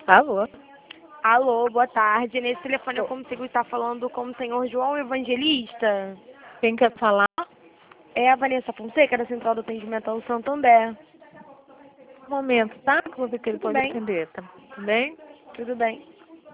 Alô? Alô, boa tarde. Nesse telefone eu consigo estar falando com o senhor João Evangelista? Quem quer falar? É a Vanessa Fonseca, da Central do Atendimento ao Santander. Um momento, tá? Que eu vou ver que ele Tudo pode bem. atender, tá? Tudo bem? Tudo bem.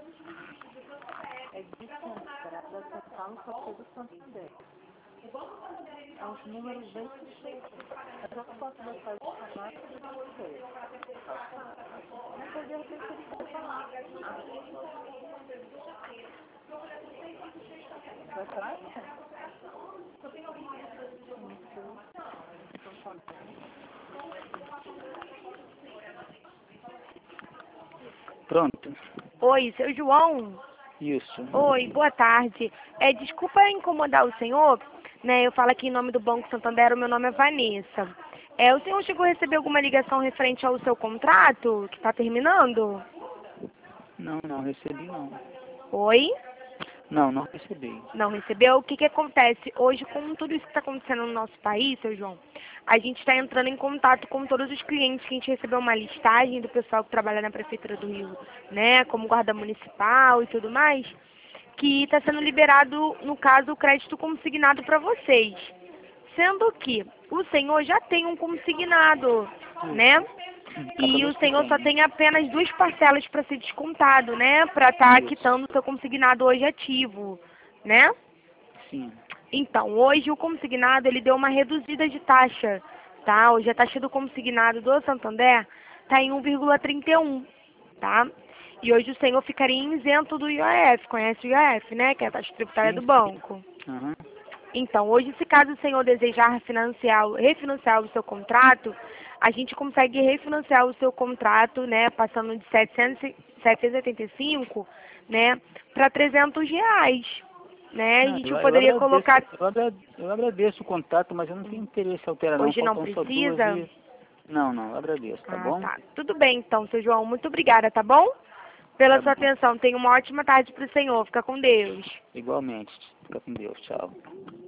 Pronto. Oi, seu João? Isso. Oi, boa tarde. Desculpa incomodar o senhor, né? Eu falo aqui em nome do Banco Santander, o meu nome é Vanessa. O senhor chegou a receber alguma ligação referente ao seu contrato, que está terminando? Não recebi não. Oi? Não recebi. Não recebeu? O que que acontece? Hoje, com tudo isso que está acontecendo no nosso país, seu João, a gente está entrando em contato com todos os clientes, que a gente recebeu uma listagem do pessoal que trabalha na Prefeitura do Rio, né, como guarda municipal e tudo mais, que está sendo liberado, no caso, o crédito consignado para vocês. Sendo que o senhor já tem um consignado, né? E o senhor só tem apenas 2 parcelas para ser descontado, né? Para estar quitando o seu consignado hoje ativo, né? Sim. Então, hoje o consignado ele deu uma reduzida de taxa, tá? Hoje a taxa do consignado do Santander está em 1,31, tá? E hoje o senhor ficaria isento do IOF, conhece o IOF, né? Que é a taxa tributária do banco. Uhum. Então, hoje, se caso o senhor desejar refinanciar o seu contrato, a gente consegue refinanciar o seu contrato, né, passando de 785, né, para R$ 300, né? A Não, gente poderia colocar... eu agradeço o contato, mas eu não tenho interesse em alterar não. Hoje não Faltam só 2 precisa? dias. Não, eu agradeço, tá bom? Tá. Tudo bem, então, seu João. Muito obrigada, tá bom? Pela Tá sua bom. atenção. Tenha uma ótima tarde para o senhor. Fica com Deus. Igualmente. Fica com Deus. Tchau.